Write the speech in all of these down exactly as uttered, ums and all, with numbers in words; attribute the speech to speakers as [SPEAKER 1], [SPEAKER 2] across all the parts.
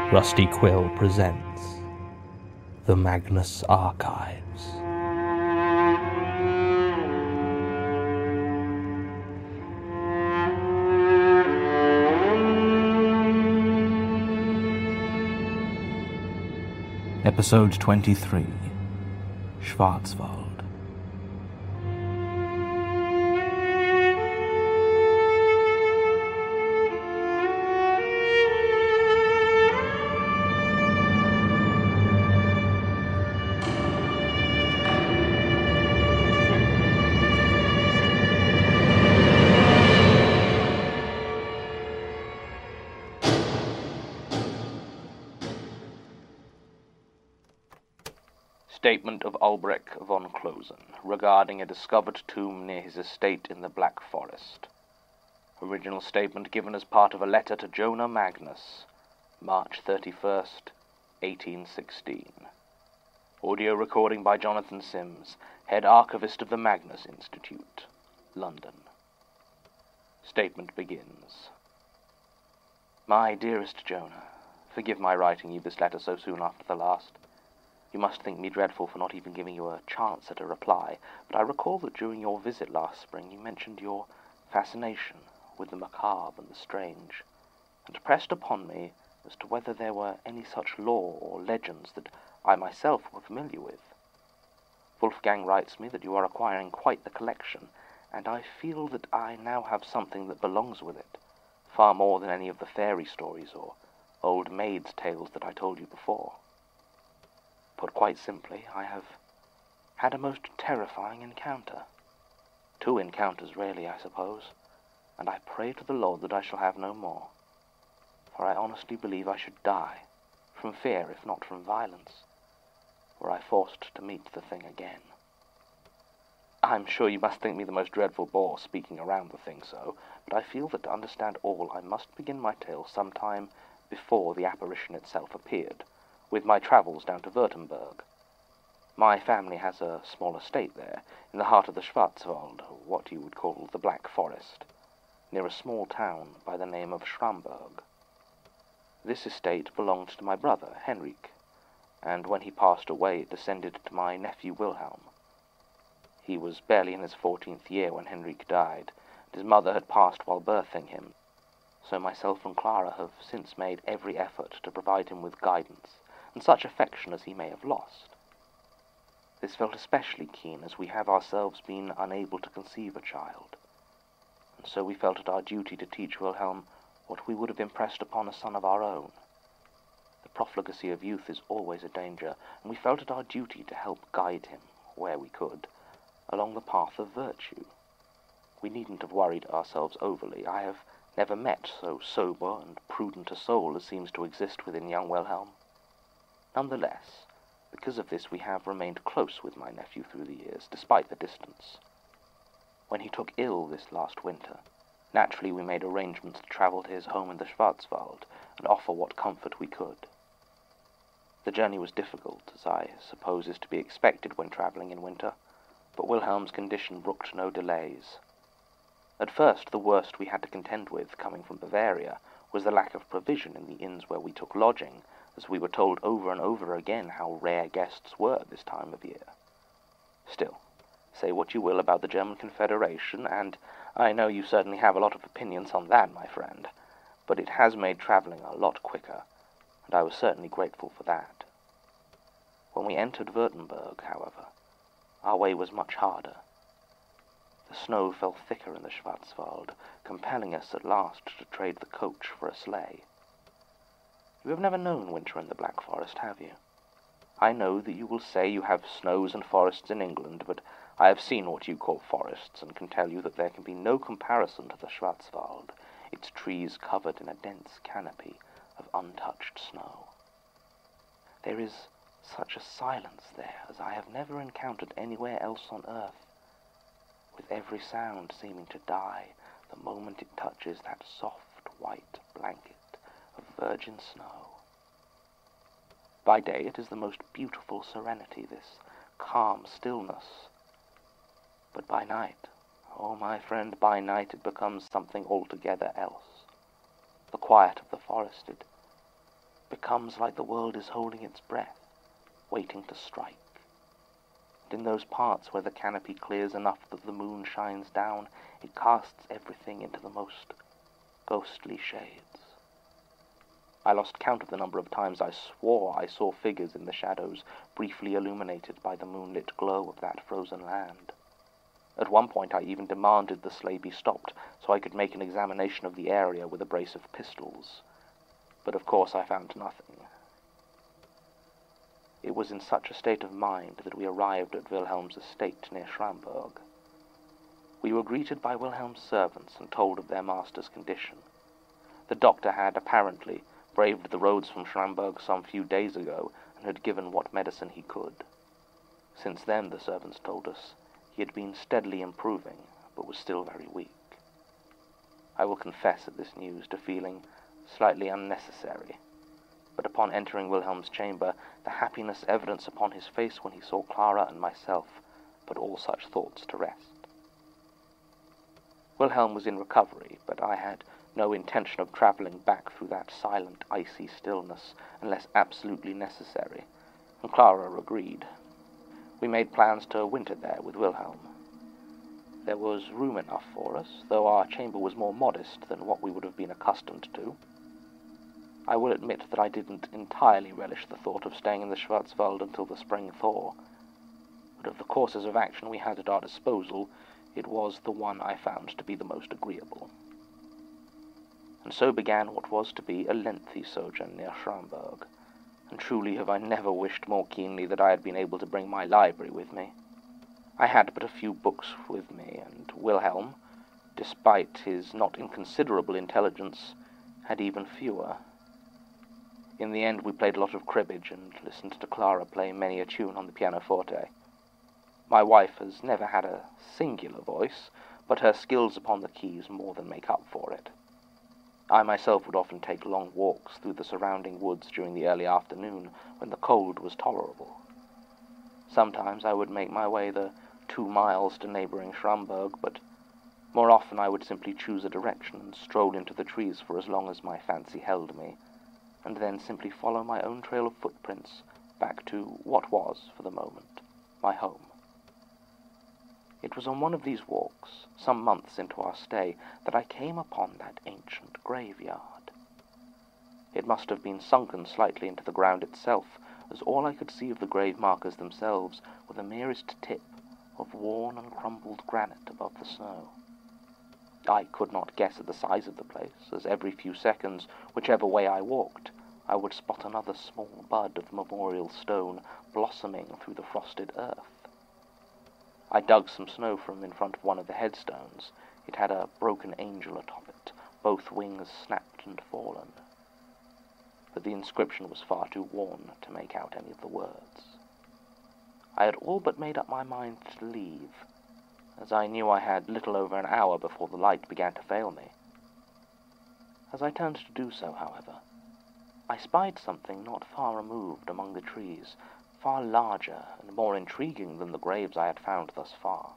[SPEAKER 1] Rusty Quill presents The Magnus Archives. Episode twenty-three, Schwarzwald.
[SPEAKER 2] Statement of Ulbrich von Klosen regarding a discovered tomb near his estate in the Black Forest. Original statement given as part of a letter to Jonah Magnus, March thirty-first, eighteen sixteen. Audio recording by Jonathan Sims, head archivist of the Magnus Institute, London. Statement begins. My dearest Jonah, forgive my writing you this letter so soon after the last. You must think me dreadful for not even giving you a chance at a reply, but I recall that during your visit last spring you mentioned your fascination with the macabre and the strange, and pressed upon me as to whether there were any such lore or legends that I myself were familiar with. Wolfgang writes me that you are acquiring quite the collection, and I feel that I now have something that belongs with it, far more than any of the fairy stories or old maids' tales that I told you before. Put quite simply, I have had a most terrifying encounter. Two encounters, really, I suppose, and I pray to the Lord that I shall have no more, for I honestly believe I should die, from fear if not from violence, were I forced to meet the thing again. I'm sure you must think me the most dreadful bore speaking around the thing so, but I feel that to understand all I must begin my tale some time before the apparition itself appeared, with my travels down to Württemberg. My family has a small estate there, in the heart of the Schwarzwald, what you would call the Black Forest, near a small town by the name of Schramberg. This estate belonged to my brother, Henrik, and when he passed away it descended to my nephew Wilhelm. He was barely in his fourteenth year when Henrik died, and his mother had passed while birthing him, so myself and Clara have since made every effort to provide him with guidance and such affection as he may have lost. This felt especially keen as we have ourselves been unable to conceive a child, and so we felt it our duty to teach Wilhelm what we would have impressed upon a son of our own. The profligacy of youth is always a danger, and we felt it our duty to help guide him, where we could, along the path of virtue. We needn't have worried ourselves overly. I have never met so sober and prudent a soul as seems to exist within young Wilhelm. Nonetheless, because of this we have remained close with my nephew through the years, despite the distance. When he took ill this last winter, naturally we made arrangements to travel to his home in the Schwarzwald and offer what comfort we could. The journey was difficult, as I suppose is to be expected when travelling in winter, but Wilhelm's condition brooked no delays. At first the worst we had to contend with, coming from Bavaria, was the lack of provision in the inns where we took lodging, as we were told over and over again how rare guests were at this time of year. Still, say what you will about the German Confederation, and I know you certainly have a lot of opinions on that, my friend, but it has made travelling a lot quicker, and I was certainly grateful for that. When we entered Württemberg, however, our way was much harder. The snow fell thicker in the Schwarzwald, compelling us at last to trade the coach for a sleigh. You have never known winter in the Black Forest, have you? I know that you will say you have snows and forests in England, but I have seen what you call forests, and can tell you that there can be no comparison to the Schwarzwald, its trees covered in a dense canopy of untouched snow. There is such a silence there as I have never encountered anywhere else on earth, with every sound seeming to die the moment it touches that soft white blanket of virgin snow. By day it is the most beautiful serenity, this calm stillness, but by night, oh my friend, by night it becomes something altogether else. The quiet of the forest, it becomes like the world is holding its breath, waiting to strike. And in those parts where the canopy clears enough that the moon shines down, it casts everything into the most ghostly shades. I lost count of the number of times I swore I saw figures in the shadows, briefly illuminated by the moonlit glow of that frozen land. At one point I even demanded the sleigh be stopped so I could make an examination of the area with a brace of pistols. But of course I found nothing. It was in such a state of mind that we arrived at Wilhelm's estate near Schramberg. We were greeted by Wilhelm's servants and told of their master's condition. The doctor had, apparently, braved the roads from Schramberg some few days ago and had given what medicine he could. Since then, the servants told us, he had been steadily improving, but was still very weak. I will confess at this news to feeling slightly unnecessary, but upon entering Wilhelm's chamber, the happiness evident upon his face when he saw Clara and myself put all such thoughts to rest. Wilhelm was in recovery, but I had no intention of travelling back through that silent, icy stillness unless absolutely necessary, and Clara agreed. We made plans to winter there with Wilhelm. There was room enough for us, though our chamber was more modest than what we would have been accustomed to. I will admit that I didn't entirely relish the thought of staying in the Schwarzwald until the spring thaw, but of the courses of action we had at our disposal, it was the one I found to be the most agreeable. And so began what was to be a lengthy sojourn near Schramberg, and truly have I never wished more keenly that I had been able to bring my library with me. I had but a few books with me, and Wilhelm, despite his not inconsiderable intelligence, had even fewer. In the end we played a lot of cribbage and listened to Clara play many a tune on the pianoforte. My wife has never had a singular voice, but her skills upon the keys more than make up for it. I myself would often take long walks through the surrounding woods during the early afternoon, when the cold was tolerable. Sometimes I would make my way the two miles to neighboring Schramberg, but more often I would simply choose a direction and stroll into the trees for as long as my fancy held me, and then simply follow my own trail of footprints back to what was, for the moment, my home. It was on one of these walks, some months into our stay, that I came upon that ancient graveyard. It must have been sunken slightly into the ground itself, as all I could see of the grave markers themselves were the merest tip of worn and crumbled granite above the snow. I could not guess at the size of the place, as every few seconds, whichever way I walked, I would spot another small bud of memorial stone blossoming through the frosted earth. I dug some snow from in front of one of the headstones. It had a broken angel atop it, both wings snapped and fallen. But the inscription was far too worn to make out any of the words. I had all but made up my mind to leave, as I knew I had little over an hour before the light began to fail me. As I turned to do so, however, I spied something not far removed among the trees, far larger and more intriguing than the graves I had found thus far.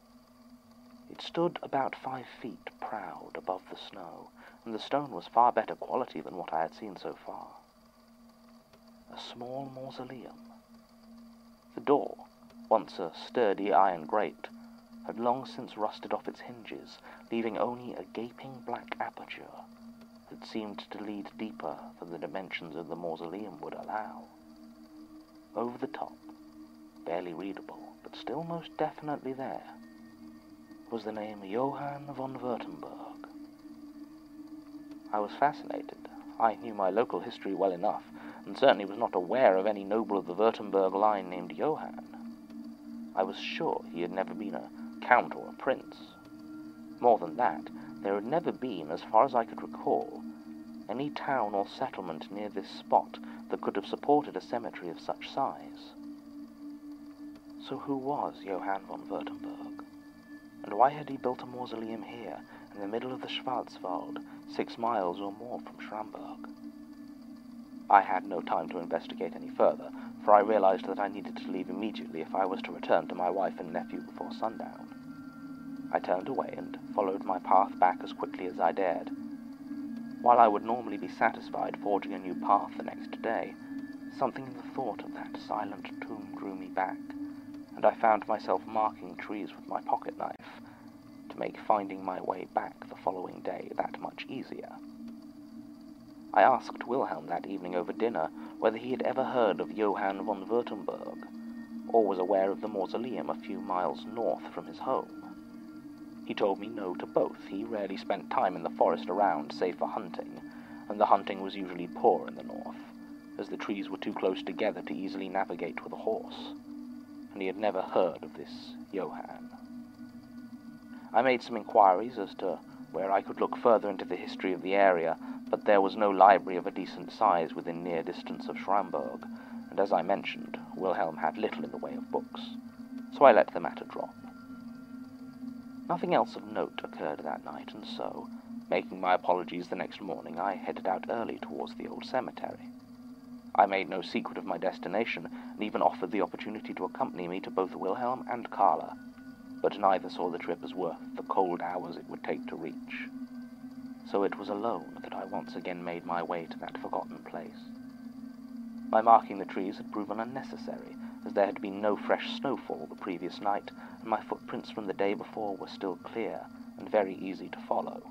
[SPEAKER 2] It stood about five feet proud above the snow, and the stone was far better quality than what I had seen so far. A small mausoleum. The door, once a sturdy iron grate, had long since rusted off its hinges, leaving only a gaping black aperture that seemed to lead deeper than the dimensions of the mausoleum would allow. Over the top, barely readable, but still most definitely there, was the name Johann von Württemberg. I was fascinated. I knew my local history well enough, and certainly was not aware of any noble of the Württemberg line named Johann. I was sure he had never been a count or a prince. More than that, there had never been, as far as I could recall, any town or settlement near this spot that could have supported a cemetery of such size. So who was Johann von Württemberg? And why had he built a mausoleum here, in the middle of the Schwarzwald, six miles or more from Schramberg? I had no time to investigate any further, for I realized that I needed to leave immediately if I was to return to my wife and nephew before sundown. I turned away and followed my path back as quickly as I dared. While I would normally be satisfied forging a new path the next day, something in the thought of that silent tomb drew me back, and I found myself marking trees with my pocket knife to make finding my way back the following day that much easier. I asked Wilhelm that evening over dinner whether he had ever heard of Johann von Württemberg, or was aware of the mausoleum a few miles north from his home. He told me no to both. He rarely spent time in the forest around, save for hunting, and the hunting was usually poor in the north, as the trees were too close together to easily navigate with a horse, and he had never heard of this Johann. I made some inquiries as to where I could look further into the history of the area, but there was no library of a decent size within near distance of Schramberg, and as I mentioned, Wilhelm had little in the way of books, so I let the matter drop. Nothing else of note occurred that night, and so, making my apologies the next morning, I headed out early towards the old cemetery. I made no secret of my destination, and even offered the opportunity to accompany me to both Wilhelm and Carla, but neither saw the trip as worth the cold hours it would take to reach. So it was alone that I once again made my way to that forgotten place. My marking the trees had proven unnecessary, as there had been no fresh snowfall the previous night, and my footprints from the day before were still clear and very easy to follow.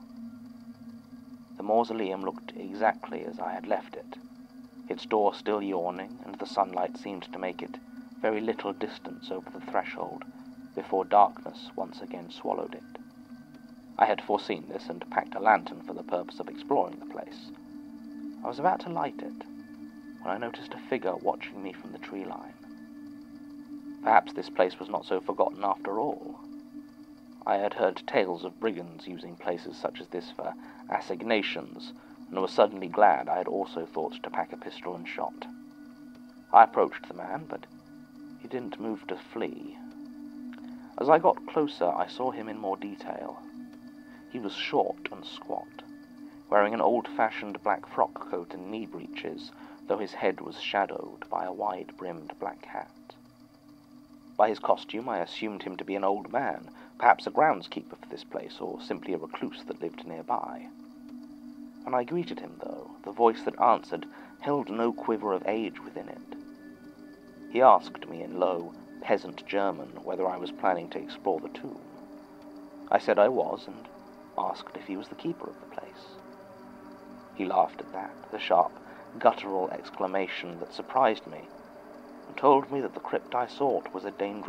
[SPEAKER 2] The mausoleum looked exactly as I had left it, its door still yawning, and the sunlight seemed to make it very little distance over the threshold before darkness once again swallowed it. I had foreseen this and packed a lantern for the purpose of exploring the place. I was about to light it when I noticed a figure watching me from the tree line. Perhaps this place was not so forgotten after all. I had heard tales of brigands using places such as this for assignations, and was suddenly glad I had also thought to pack a pistol and shot. I approached the man, but he didn't move to flee. As I got closer, I saw him in more detail. He was short and squat, wearing an old-fashioned black frock coat and knee breeches, though his head was shadowed by a wide-brimmed black hat. By his costume, I assumed him to be an old man, perhaps a groundskeeper for this place, or simply a recluse that lived nearby. When I greeted him, though, the voice that answered held no quiver of age within it. He asked me in low, peasant German whether I was planning to explore the tomb. I said I was, and asked if he was the keeper of the place. He laughed at that, the sharp, guttural exclamation that surprised me, and told me that the crypt I sought was a dangerous